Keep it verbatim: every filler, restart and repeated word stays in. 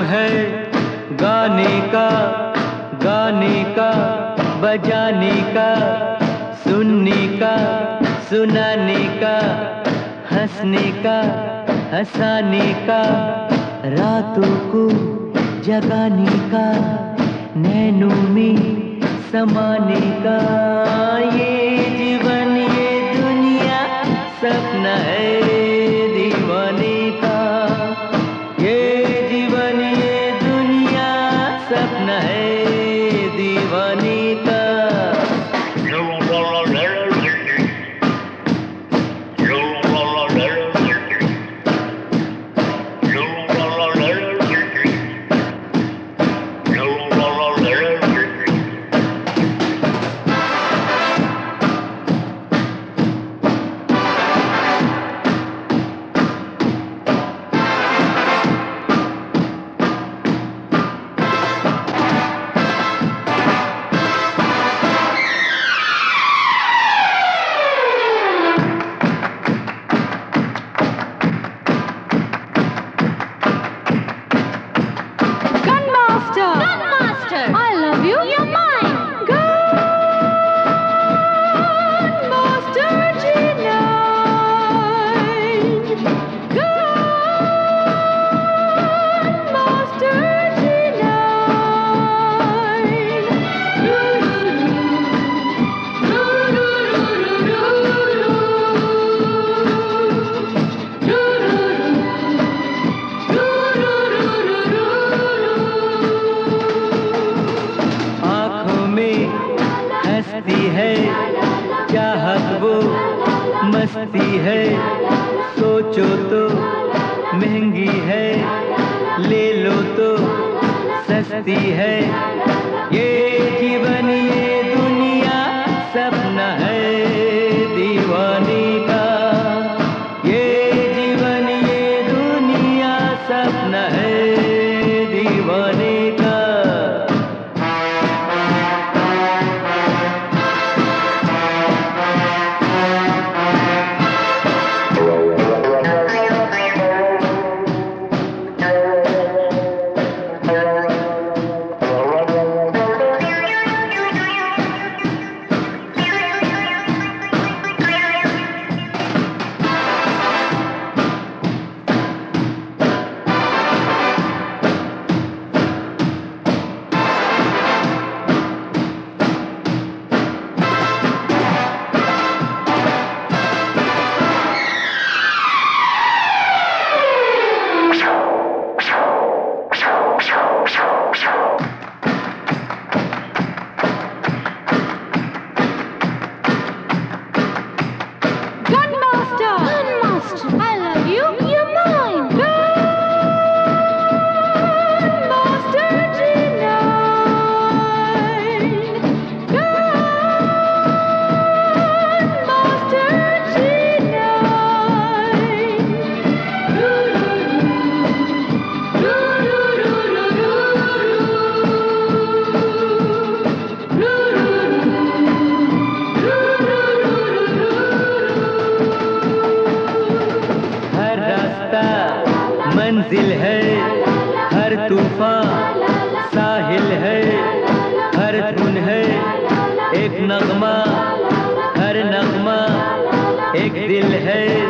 है गाने का, गाने का, बजाने का, सुनने का, सुनाने का, हंसने का, हंसाने का, रातों को जगाने का, नैनों में समाने का। ये जीवन ये दुनिया सपना है दीवाने का। ये जीवन ये दुनिया सपना है दीवाने का। हंसती है चाहत वो मस्ती है, सोचो तो महंगी है, ले लो तो सस्ती है। ये जीवन ये दुनिया सपना है दीवाने का। ये जीवन ये दुनिया सपना है दीवाने का। मंजिल है हर तूफान साहिल है, हर धुन है एक नगमा, हर नगमा एक दिल है।